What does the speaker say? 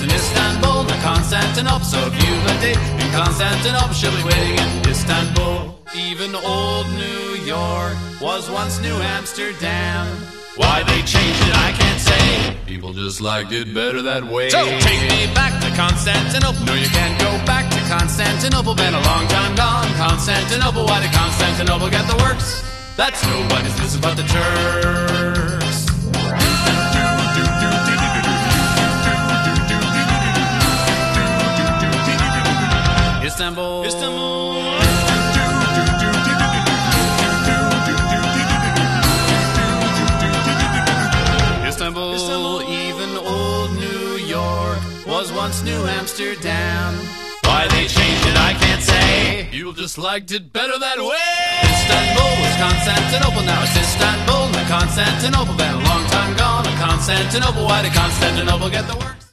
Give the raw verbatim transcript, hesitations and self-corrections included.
in Istanbul, not Constantinople. So if you've a date in Constantinople, she'll be waiting in Istanbul. Even old New York was once New Amsterdam. Why they changed it, I can't say. People just liked it better that way. So take me back to Constantinople. No, you can't go back to Constantinople. Been a long time gone, Constantinople. Why did Constantinople get the works? That's nobody's business but the Turks. Istanbul, Istanbul. Istanbul, Istanbul, even old New York was once New Amsterdam. Why they changed it, I can't say. People just liked it better that way. Istanbul was Constantinople, now it's Istanbul, not Constantinople. Been a long time gone, Constantinople. Why did Constantinople get the word?